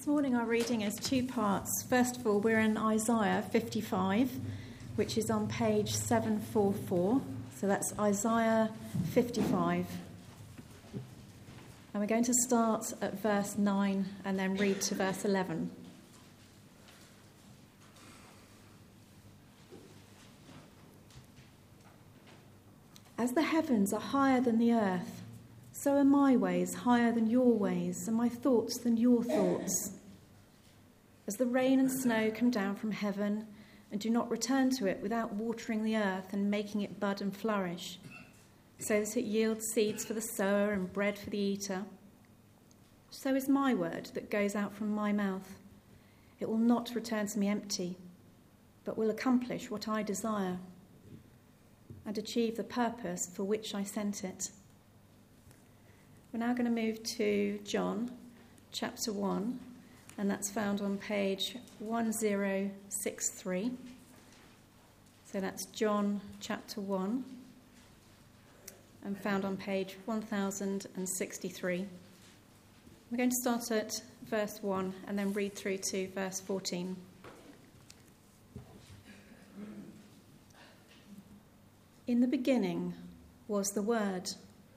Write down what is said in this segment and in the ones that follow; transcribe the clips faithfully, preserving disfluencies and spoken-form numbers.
morning our reading is two parts. First of all, we're in Isaiah fifty-five, which is on page seven forty-four. So that's Isaiah fifty-five. And we're going to start at verse nine and then read to verse eleven. As the heavens are higher than the earth, so are my ways higher than your ways, and my thoughts than your thoughts. As the rain and snow come down from heaven and do not return to it without watering the earth and making it bud and flourish, so that it yields seeds for the sower and bread for the eater, so is my word that goes out from my mouth. It will not return to me empty, but will accomplish what I desire and achieve the purpose for which I sent it. We're now going to move to John chapter one, and that's found on page one thousand sixty-three. So that's John chapter one, and found on page one thousand sixty-three. We're going to start at verse one and then read through to verse fourteen. In the beginning was the Word,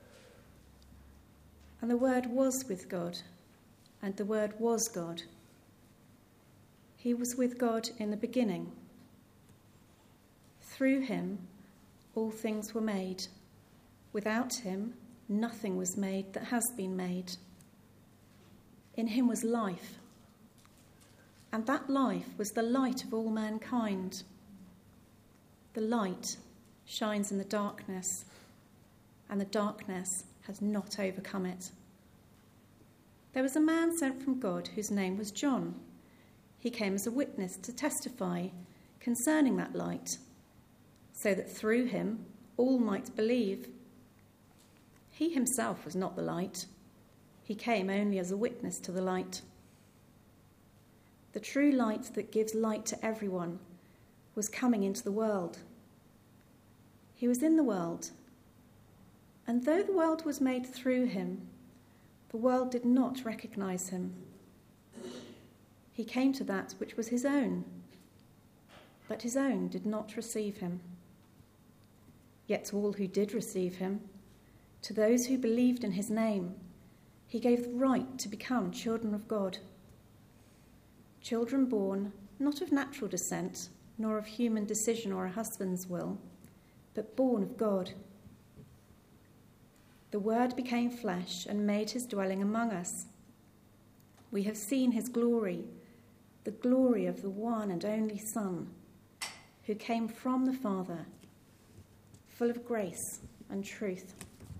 and the Word was with God, and the Word was God. He was with God in the beginning. Through him all things were made. Without him nothing was made that has been made. In him was life, and that life was the light of all mankind. The light shines in the darkness, and the darkness has not overcome it. There was a man sent from God whose name was John. He came as a witness to testify concerning that light, so that through him all might believe. He himself was not the light. He came only as a witness to the light. The true light that gives light to everyone was coming into the world. He was in the world, and though the world was made through him, the world did not recognize him. He came to that which was his own, but his own did not receive him. Yet to all who did receive him, to those who believed in his name, he gave the right to become children of God. Children born not of natural descent, nor of human decision or a husband's will, but born of God. The Word became flesh and made his dwelling among us. We have seen his glory, the glory of the one and only Son, who came from the Father, full of grace and truth.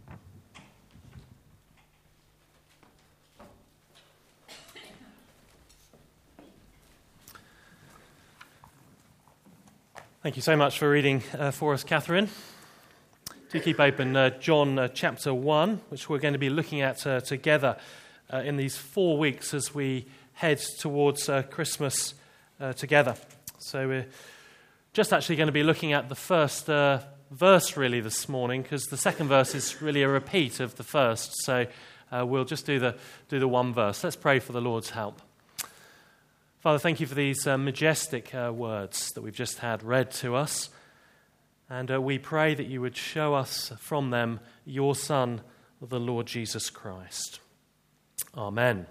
Thank you so much for reading uh, for us, Catherine. Do keep open uh, John uh, chapter one, which we're going to be looking at uh, together uh, in these four weeks as we head towards uh, Christmas uh, together. So we're just actually going to be looking at the first uh, verse really this morning, because the second verse is really a repeat of the first. So uh, we'll just do the do the one verse. Let's pray for the Lord's help. Father, thank you for these uh, majestic uh, words that we've just had read to us. And uh, we pray that you would show us from them your Son, the Lord Jesus Christ. Amen.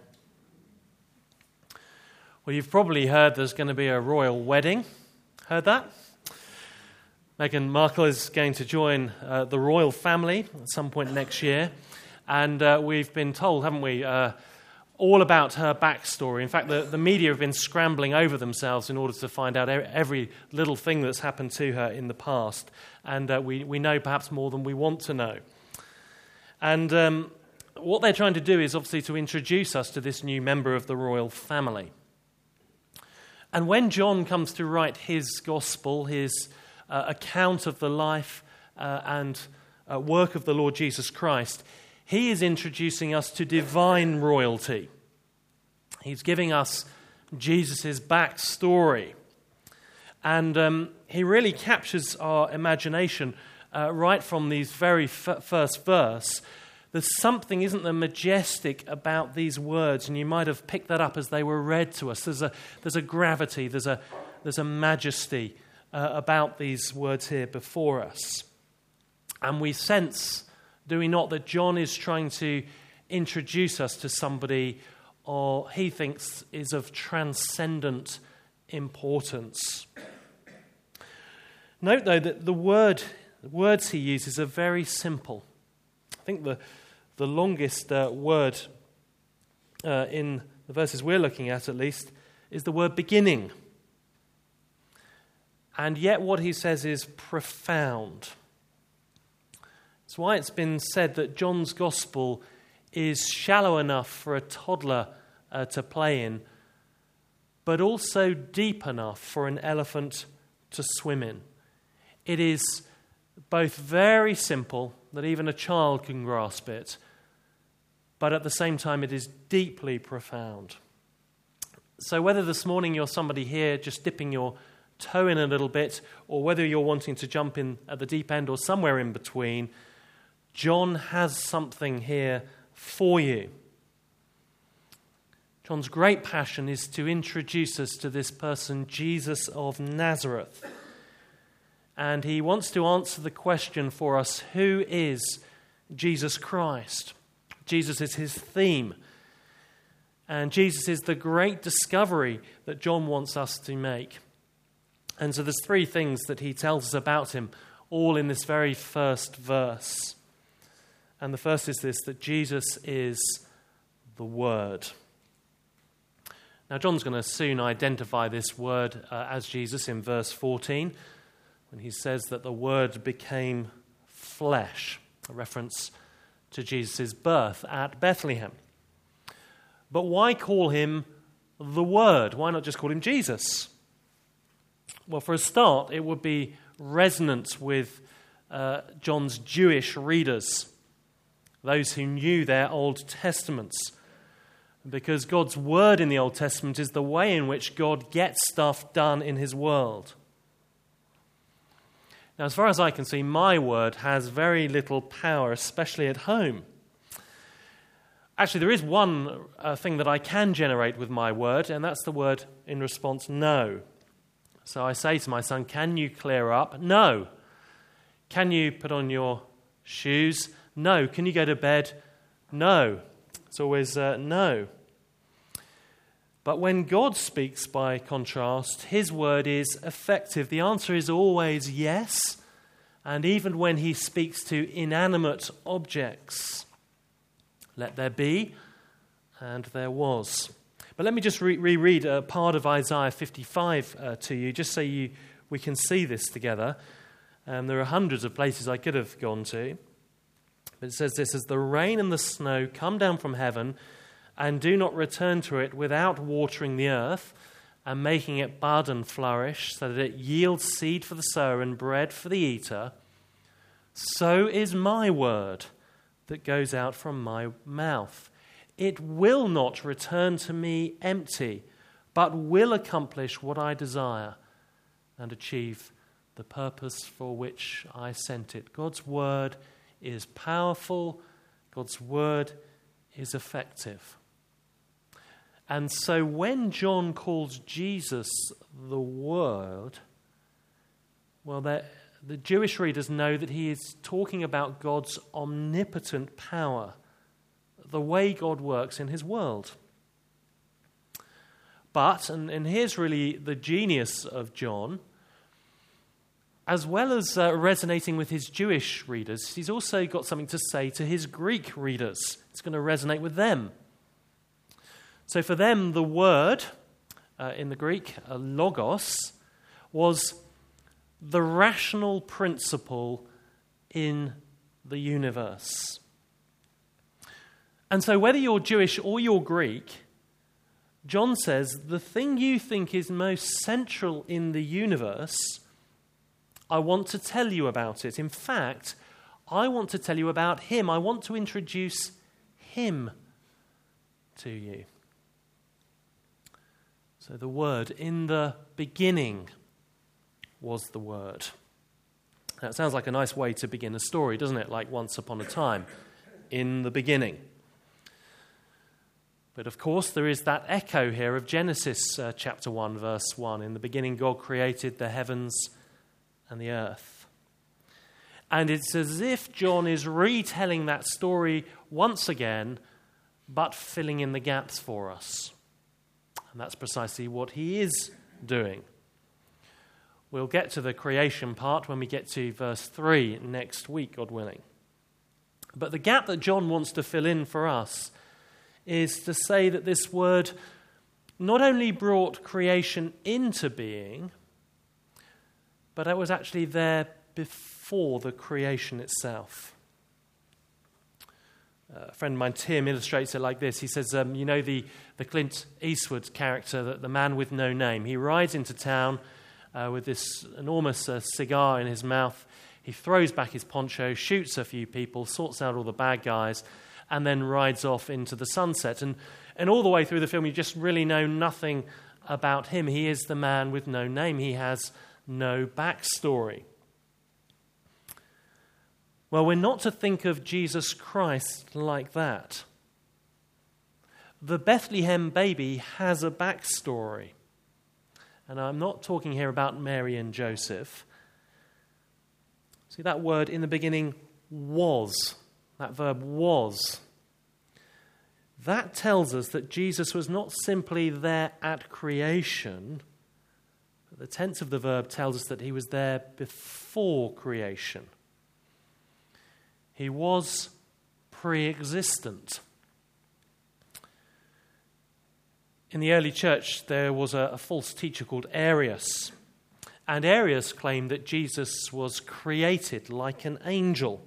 Well, you've probably heard there's going to be a royal wedding. Heard that? Meghan Markle is going to join uh, the royal family at some point next year. And uh, we've been told, haven't we, uh, all about her backstory. In fact, the, the media have been scrambling over themselves in order to find out every little thing that's happened to her in the past. And uh, we, we know perhaps more than we want to know. And um, what they're trying to do is obviously to introduce us to this new member of the royal family. And when John comes to write his gospel, his uh, account of the life uh, and uh, work of the Lord Jesus Christ, he is introducing us to divine royalty. He's giving us Jesus' backstory. And um, he really captures our imagination uh, right from these very f- first verse There's something, isn't there, majestic about these words, and you might have picked that up as they were read to us. There's a, there's a gravity, there's a, there's a majesty uh, about these words here before us. And we sense, do we not, that John is trying to introduce us to somebody or he thinks is of transcendent importance. Note, though, that the word, the words he uses are very simple. I think the, the longest uh, word uh, in the verses we're looking at, at least, is the word beginning. And yet what he says is profound. That's why it's been said that John's gospel is shallow enough for a toddler uh, to play in, but also deep enough for an elephant to swim in. It is both very simple, that even a child can grasp it, but at the same time it is deeply profound. So whether this morning you're somebody here just dipping your toe in a little bit, or whether you're wanting to jump in at the deep end or somewhere in between, John has something here for you. John's great passion is to introduce us to this person, Jesus of Nazareth. And he wants to answer the question for us, who is Jesus Christ? Jesus is his theme. And Jesus is the great discovery that John wants us to make. And so there's three things that he tells us about him, all in this very first verse. And the first is this, that Jesus is the Word. Now, John's going to soon identify this word uh, as Jesus in verse fourteen, when he says that the Word became flesh, a reference to Jesus' birth at Bethlehem. But why call him the Word? Why not just call him Jesus? Well, for a start, it would be resonant with uh, John's Jewish readers, those who knew their Old Testaments, because God's word in the Old Testament is the way in which God gets stuff done in his world. Now, as far as I can see, my word has very little power, especially at home. Actually, there is one uh, thing that I can generate with my word, and that's the word in response, no. So I say to my son, can you clear up? No. Can you put on your shoes? No. Can you go to bed? No. It's always uh, no. But when God speaks, by contrast, his word is effective. The answer is always yes. And even when he speaks to inanimate objects, let there be, and there was. But let me just re- reread a part of Isaiah fifty-five uh, to you, just so you we can see this together. Um, there are hundreds of places I could have gone to. But it says this, as the rain and the snow come down from heaven and do not return to it without watering the earth and making it bud and flourish, so that it yields seed for the sower and bread for the eater, so is my word that goes out from my mouth. It will not return to me empty, but will accomplish what I desire and achieve the purpose for which I sent it. God's word is powerful. God's word is effective. And so when John calls Jesus the Word, well, the Jewish readers know that he is talking about God's omnipotent power, the way God works in his world. But, and, and here's really the genius of John, as well as uh, resonating with his Jewish readers, he's also got something to say to his Greek readers. It's going to resonate with them. So for them, the word, uh, in the Greek, uh, logos, was the rational principle in the universe. And so whether you're Jewish or you're Greek, John says the thing you think is most central in the universe, I want to tell you about it. In fact, I want to tell you about him. I want to introduce him to you. So the word, in the beginning was the word. That sounds like a nice way to begin a story, doesn't it? Like once upon a time. in the beginning. But of course, there is that echo here of Genesis uh, chapter one, verse one. In the beginning, God created the heavens and the earth. And it's as if John is retelling that story once again, but filling in the gaps for us. And that's precisely what he is doing. We'll get to the creation part when we get to verse three next week, God willing. But the gap that John wants to fill in for us is to say that this word not only brought creation into being, but it was actually there before the creation itself. A friend of mine, Tim, illustrates it like this. He says, um, you know the, the Clint Eastwood character, the, the man with no name. He rides into town uh, with this enormous uh, cigar in his mouth. He throws back his poncho, shoots a few people, sorts out all the bad guys, and then rides off into the sunset. And, and all the way through the film, you just really know nothing about him. He is the man with no name. He has no backstory. Well, we're not to think of Jesus Christ like that. The Bethlehem baby has a backstory. And I'm not talking here about Mary and Joseph. See, that word in the beginning, was. That verb was. That tells us that Jesus was not simply there at creation. But the tense of the verb tells us that he was there before creation. He was pre-existent. In the early church, there was a, a false teacher called Arius. And Arius claimed that Jesus was created like an angel.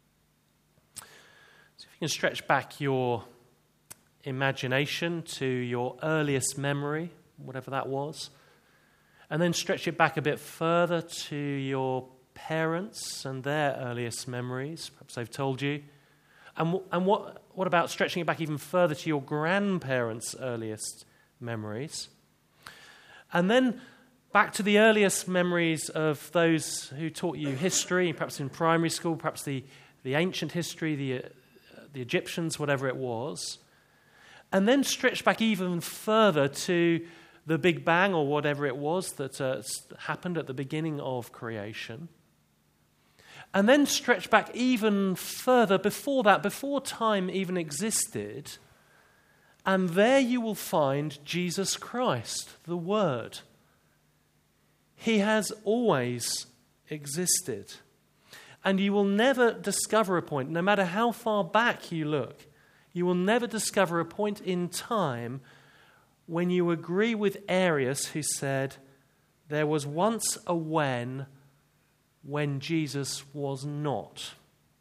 So if you can stretch back your imagination to your earliest memory, whatever that was, and then stretch it back a bit further to your parents and their earliest memories, perhaps they've told you. And, and what, what about stretching it back even further to your grandparents' earliest memories? And then back to the earliest memories of those who taught you history, perhaps in primary school, perhaps the, the ancient history, the, uh, the Egyptians, whatever it was. And then stretch back even further to the Big Bang or whatever it was that uh, happened at the beginning of creation. And then stretch back even further before that, before time even existed. And there you will find Jesus Christ, the Word. He has always existed. And you will never discover a point, no matter how far back you look, you will never discover a point in time when you agree with Arius, who said, there was once a when, when Jesus was not.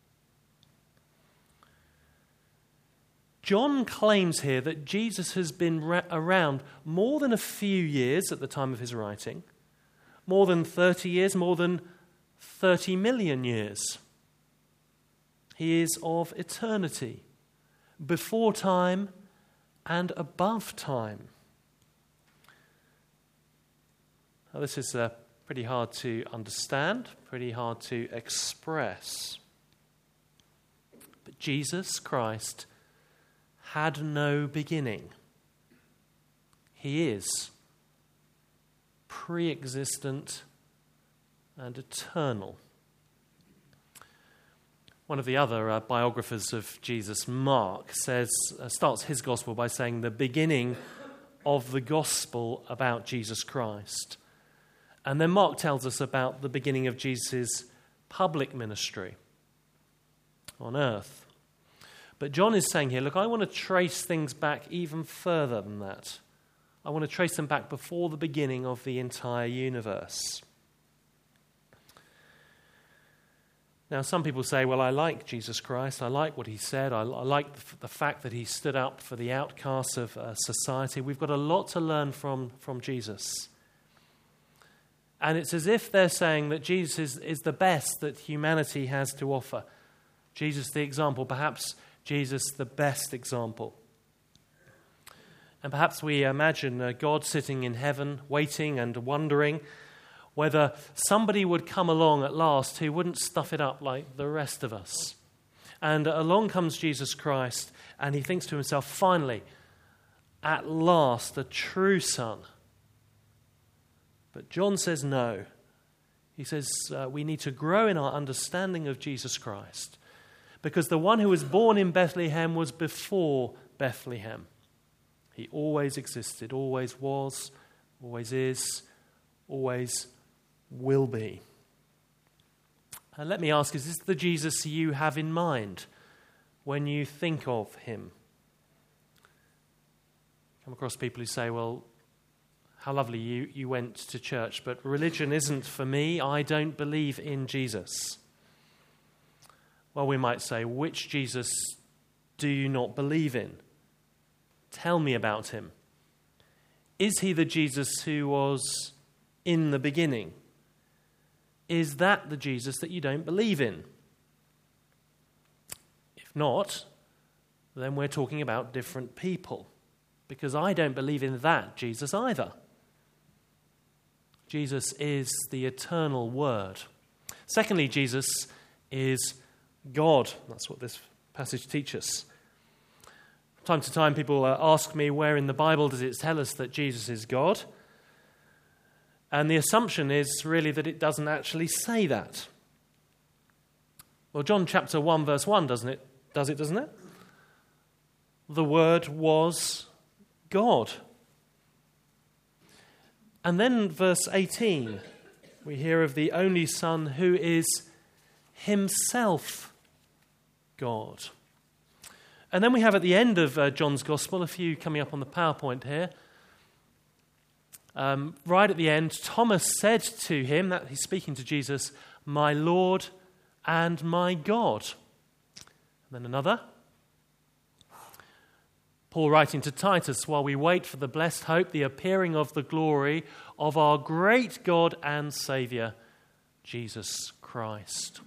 John claims here that Jesus has been ra- around more than a few years at the time of his writing, more than thirty years, more than thirty million years. He is of eternity, before time and above time. Now, this is uh, pretty hard to understand, pretty hard to express. But Jesus Christ had no beginning. He is pre-existent and eternal. One of the other uh, biographers of Jesus, Mark, says uh, starts his gospel by saying the beginning of the gospel about Jesus Christ. And then Mark tells us about the beginning of Jesus' public ministry on earth. But John is saying here, look, I want to trace things back even further than that. I want to trace them back before the beginning of the entire universe. Now, some people say, well, I like Jesus Christ. I like what he said. I, I like the, the fact that he stood up for the outcasts of uh, society. We've got a lot to learn from, from Jesus. And it's as if they're saying that Jesus is, is the best that humanity has to offer. Jesus the example, perhaps Jesus the best example. And perhaps we imagine uh, God sitting in heaven, waiting and wondering whether somebody would come along at last who wouldn't stuff it up like the rest of us. And along comes Jesus Christ, and he thinks to himself, finally, at last, a true son. But John says no. He says uh, we need to grow in our understanding of Jesus Christ, because the one who was born in Bethlehem was before Bethlehem. He always existed, always was, always is, always will be. And let me ask, is this the Jesus you have in mind when you think of him? Come across people who say, well, how lovely you, you went to church, but religion isn't for me. I don't believe in Jesus. Well, we might say, which Jesus do you not believe in? Tell me about him. Is he the Jesus who was in the beginning? Is that the Jesus that you don't believe in? If not, then we're talking about different people, because I don't believe in that Jesus either. Jesus is the eternal Word. Secondly, Jesus is God. That's what this passage teaches. From time to time, people uh, ask me, where in the Bible does it tell us that Jesus is God? And the assumption is really that it doesn't actually say that. Well, John chapter one, verse one, doesn't it? Does it, doesn't it? The Word was God. And then verse eighteen, we hear of the only Son who is himself God. And then we have at the end of uh, John's Gospel, a few coming up on the PowerPoint here, um, right at the end, Thomas said to him, that he's speaking to Jesus, my Lord and my God. And then another, Paul writing to Titus, while we wait for the blessed hope, the appearing of the glory of our great God and Saviour, Jesus Christ.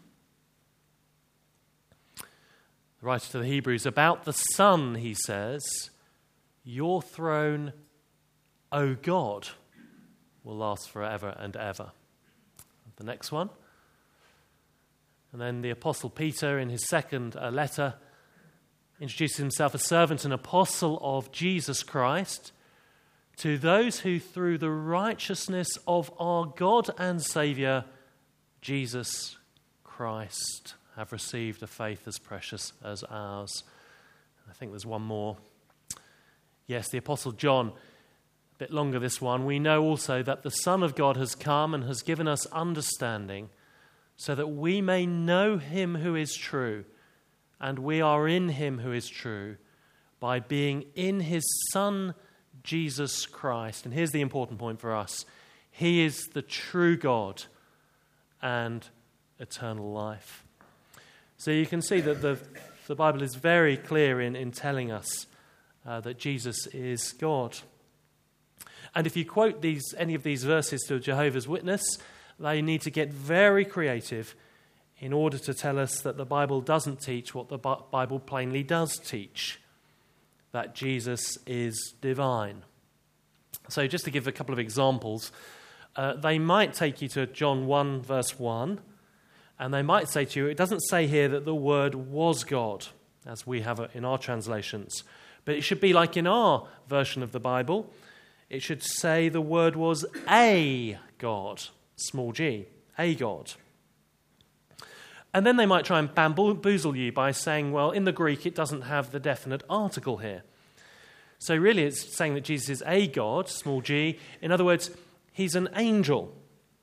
The writer to the Hebrews, about the Son, he says, your throne, O God, will last forever and ever. The next one. And then the Apostle Peter, in his second uh, letter, introduces himself as servant and apostle of Jesus Christ to those who through the righteousness of our God and Saviour, Jesus Christ, have received a faith as precious as ours. I think there's one more. Yes, the Apostle John, a bit longer this one. We know also that the Son of God has come and has given us understanding so that we may know him who is true. And we are in him who is true by being in his Son, Jesus Christ. And here's the important point for us. He is the true God and eternal life. So you can see that the, the Bible is very clear in, in telling us uh, that Jesus is God. And if you quote these any of these verses to a Jehovah's Witness, they need to get very creative in order to tell us that the Bible doesn't teach what the Bible plainly does teach, that Jesus is divine. So just to give a couple of examples, uh, they might take you to John one, verse one, and they might say to you, it doesn't say here that the Word was God, as we have it in our translations, but it should be like in our version of the Bible. It should say the Word was a God, small g, a God. And then they might try and bamboozle you by saying, well, in the Greek it doesn't have the definite article here. So really it's saying that Jesus is a God, small g. In other words, he's an angel.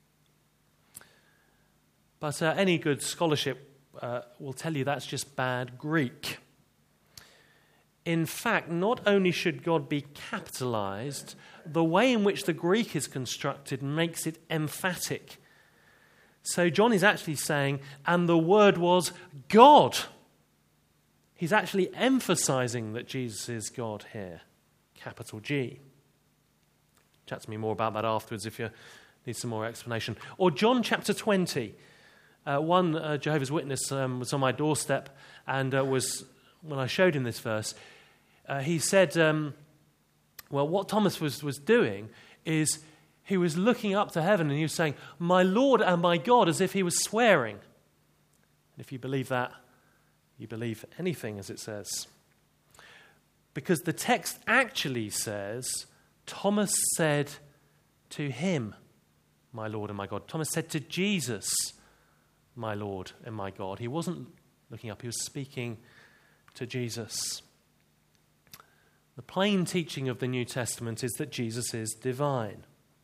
But uh, any good scholarship uh, will tell you that's just bad Greek. In fact, not only should God be capitalized, the way in which the Greek is constructed makes it emphatic. So John is actually saying, and the Word was God. He's actually emphasizing that Jesus is God here, capital G. Chat to me more about that afterwards if you need some more explanation. Or John chapter twenty. Uh, one uh, Jehovah's Witness um, was on my doorstep, and uh, was when I showed him this verse, uh, he said, um, well, what Thomas was, was doing is he was looking up to heaven and he was saying, my Lord and my God, as if he was swearing. And if you believe that, you believe anything, as it says. Because the text actually says, Thomas said to him, my Lord and my God. Thomas said to Jesus, my Lord and my God. He wasn't looking up, he was speaking to Jesus. The plain teaching of the New Testament is that Jesus is divine.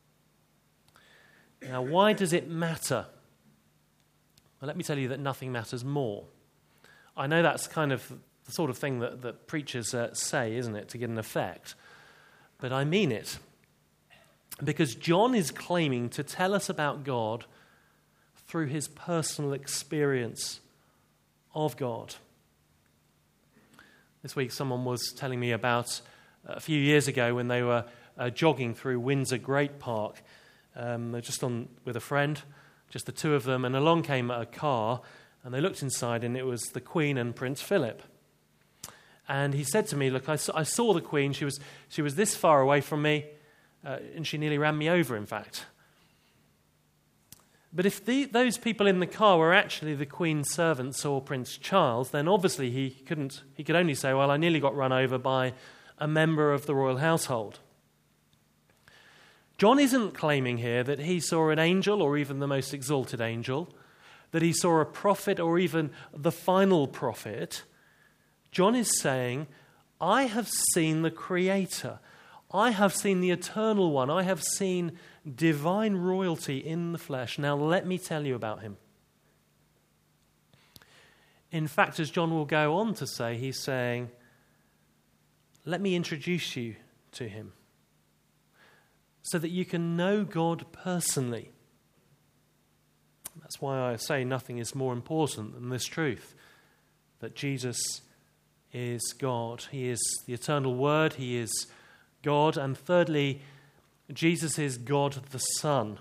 Now, why does it matter? Well, let me tell you that nothing matters more. I know that's kind of the sort of thing that, that preachers uh, say, isn't it, to get an effect. But I mean it. Because John is claiming to tell us about God through his personal experience of God. This week someone was telling me about a few years ago when they were uh, jogging through Windsor Great Park. Um, they're just on with a friend, just the two of them, and along came a car, and they looked inside, and it was the Queen and Prince Philip. And he said to me, look, I saw, I saw the Queen. She was, she was this far away from me, uh, and she nearly ran me over, in fact. But if the, those people in the car were actually the Queen's servants or Prince Charles, then obviously he couldn't. He could only say, well, I nearly got run over by a member of the royal household. John isn't claiming here that he saw an angel or even the most exalted angel, that he saw a prophet or even the final prophet. John is saying, I have seen the Creator. I have seen the Eternal One. I have seen divine royalty in the flesh. Now let me tell you about him. In fact, as John will go on to say, he's saying, let me introduce you to him so that you can know God personally. That's why I say nothing is more important than this truth, that Jesus is God. He is the eternal Word. He is God. And thirdly, Jesus is God the Son.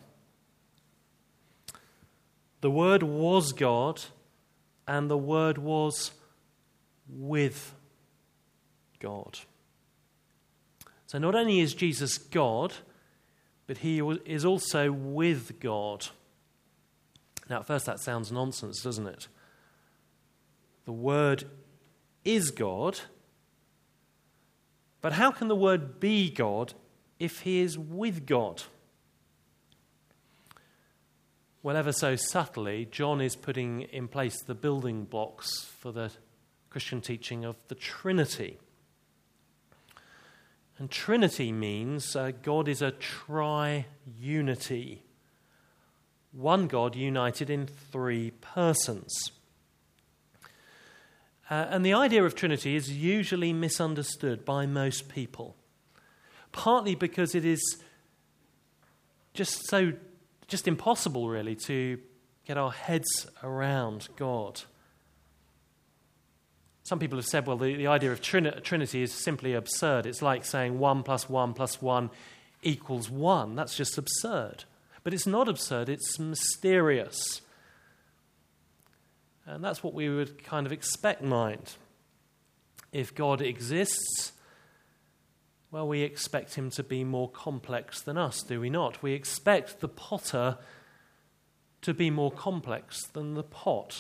The Word was God, and the Word was with God. So not only is Jesus God, but he is also with God. Now, at first that sounds nonsense, doesn't it? The Word is God, but how can the Word be God if he is with God? Well, ever so subtly, John is putting in place the building blocks for the Christian teaching of the Trinity. And Trinity means uh, God is a tri-unity. One God united in three persons. Uh, and the idea of Trinity is usually misunderstood by most people. Partly because it is just so, just impossible really to get our heads around God. Some people have said, well, the, the idea of Trin- Trinity is simply absurd. It's like saying one plus one plus one equals one. That's just absurd. But it's not absurd, it's mysterious. And that's what we would kind of expect, mind. If God exists, well, we expect him to be more complex than us, do we not? We expect the potter to be more complex than the pot.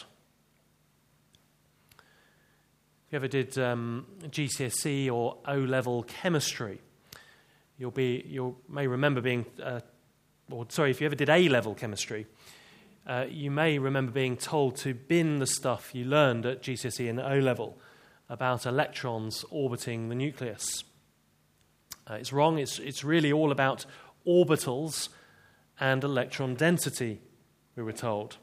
If you ever did um, G C S E or O-level chemistry, you'll be you may remember being, uh, or sorry, if you ever did A-level chemistry, uh, you may remember being told to bin the stuff you learned at G C S E and O-level about electrons orbiting the nucleus. Uh, it's wrong. It's it's really all about orbitals and electron density, we were told.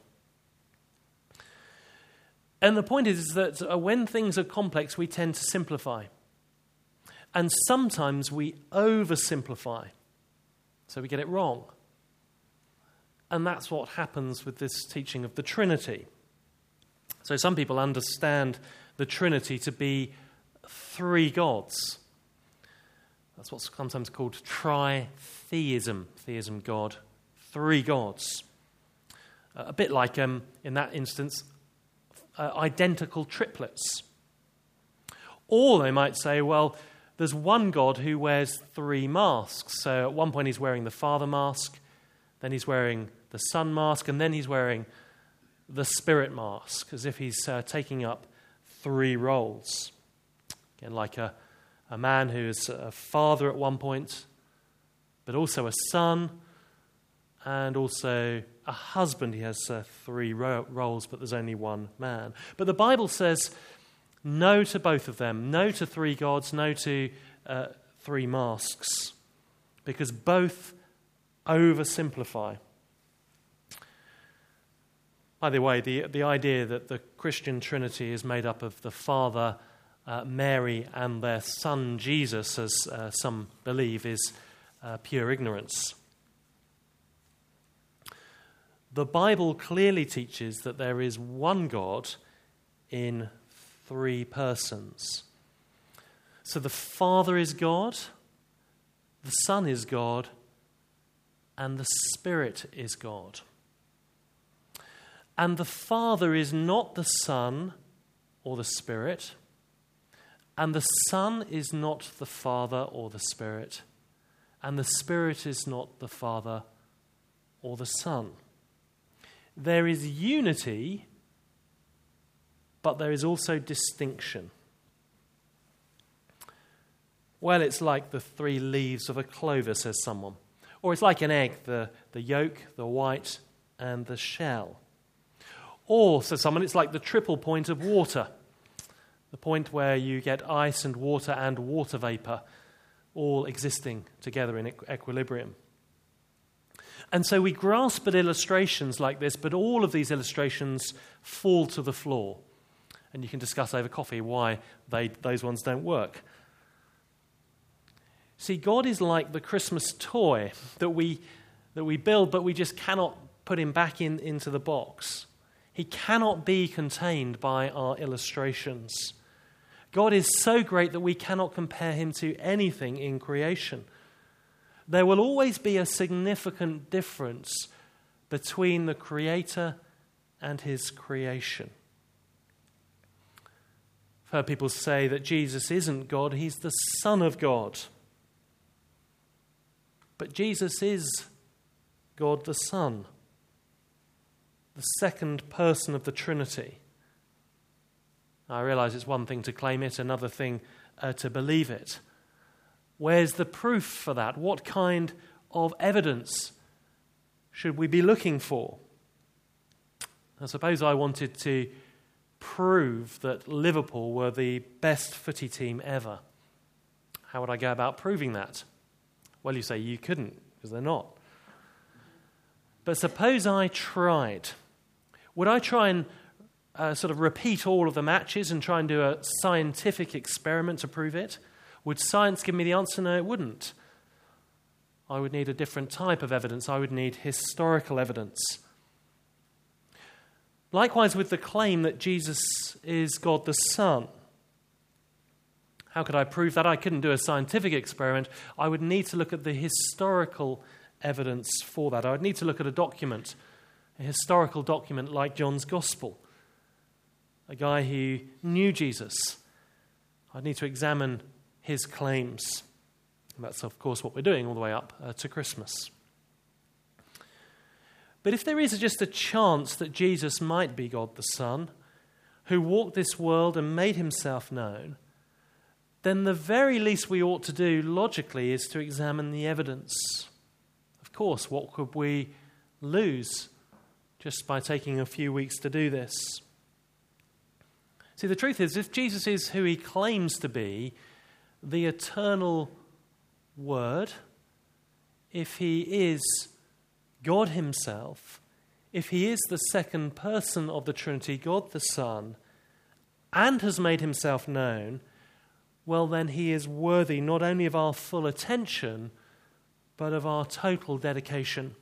And the point is that when things are complex, we tend to simplify. And sometimes we oversimplify, so we get it wrong. And that's what happens with this teaching of the Trinity. So some people understand the Trinity to be three gods. That's what's sometimes called tritheism. Theism, God, three gods. Uh, a bit like, um, in that instance, Uh, identical triplets. Or they might say, well, there's one God who wears three masks. So at one point he's wearing the Father mask, then he's wearing the Son mask, and then he's wearing the Spirit mask, as if he's uh, taking up three roles. Again, like a, a man who is a father at one point, but also a son, and also a husband. He has uh, three ro- roles, but there's only one man. But the Bible says no to both of them, no to three gods, no to uh, three masks, because both oversimplify. By the way, the, the idea that the Christian Trinity is made up of the Father, uh, Mary, and their Son Jesus, as uh, some believe, is uh, pure ignorance. The Bible clearly teaches that there is one God in three persons. So the Father is God, the Son is God, and the Spirit is God. And the Father is not the Son or the Spirit, and the Son is not the Father or the Spirit, and the Spirit is not the Father or the Son. There is unity, but there is also distinction. Well, it's like the three leaves of a clover, says someone. Or it's like an egg, the, the yolk, the white, and the shell. Or, says someone, it's like the triple point of water, the point where you get ice and water and water vapor all existing together in equilibrium. And so we grasp at illustrations like this, but all of these illustrations fall to the floor. And you can discuss over coffee why they, those ones don't work. See, God is like the Christmas toy that we, that we build, but we just cannot put him back in, into the box. He cannot be contained by our illustrations. God is so great that we cannot compare him to anything in creation. There will always be a significant difference between the Creator and his creation. I've heard people say that Jesus isn't God, he's the Son of God. But Jesus is God the Son, the second person of the Trinity. I realize it's one thing to claim it, another thing uh, to believe it. Where's the proof for that? What kind of evidence should we be looking for? I suppose I wanted to prove that Liverpool were the best footy team ever. How would I go about proving that? Well, you say you couldn't, because they're not. But suppose I tried. Would I try and uh, sort of repeat all of the matches and try and do a scientific experiment to prove it? Would science give me the answer? No, it wouldn't. I would need a different type of evidence. I would need historical evidence. Likewise with the claim that Jesus is God the Son. How could I prove that? I couldn't do a scientific experiment. I would need to look at the historical evidence for that. I would need to look at a document, a historical document like John's Gospel, a guy who knew Jesus. I'd need to examine his claims. And that's, of course, what we're doing all the way up uh, to Christmas. But if there is just a chance that Jesus might be God the Son, who walked this world and made himself known, then the very least we ought to do, logically, is to examine the evidence. Of course, what could we lose just by taking a few weeks to do this? See, the truth is, if Jesus is who he claims to be, the eternal Word, if he is God himself, if he is the second person of the Trinity, God the Son, and has made himself known, well then he is worthy not only of our full attention, but of our total dedication.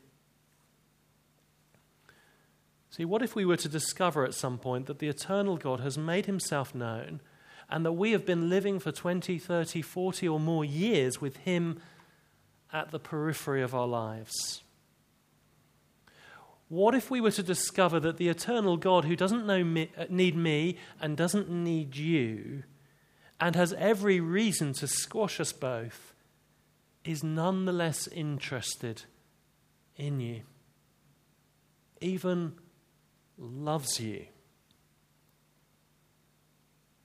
See, what if we were to discover at some point that the eternal God has made himself known, and that we have been living for twenty, thirty, forty or more years with him at the periphery of our lives? What if we were to discover that the eternal God, who doesn't know me, need me and doesn't need you, and has every reason to squash us both, is nonetheless interested in you, even loves you?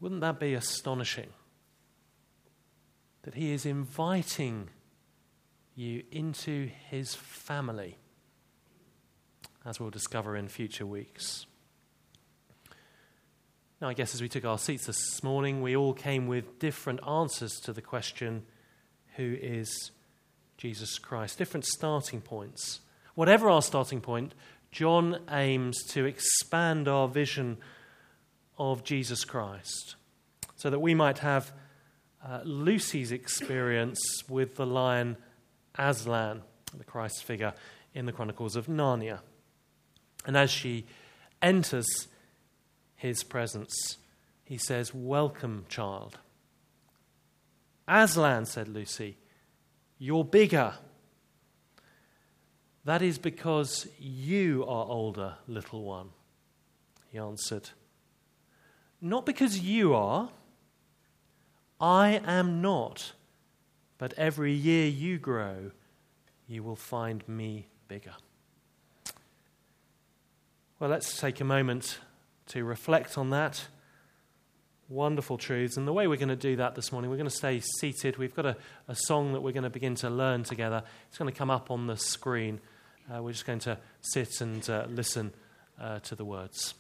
Wouldn't that be astonishing? That he is inviting you into his family, as we'll discover in future weeks. Now, I guess as we took our seats this morning, we all came with different answers to the question, who is Jesus Christ? Different starting points. Whatever our starting point, John aims to expand our vision of Jesus Christ so that we might have uh, Lucy's experience with the lion Aslan, the Christ figure in the Chronicles of Narnia. And as she enters his presence, he says, "Welcome, child." "Aslan," said Lucy, "you're bigger." "That is because you are older, little one," he answered. "Not because you are. I am not. But every year you grow, you will find me bigger." Well, let's take a moment to reflect on that. Wonderful truths. And the way we're going to do that this morning, we're going to stay seated. We've got a, a song that we're going to begin to learn together. It's going to come up on the screen. Uh, we're just going to sit and uh, listen uh, to the words.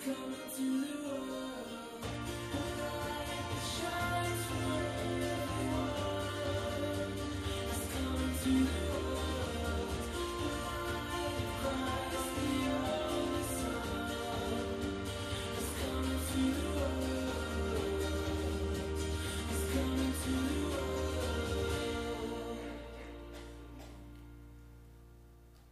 come to the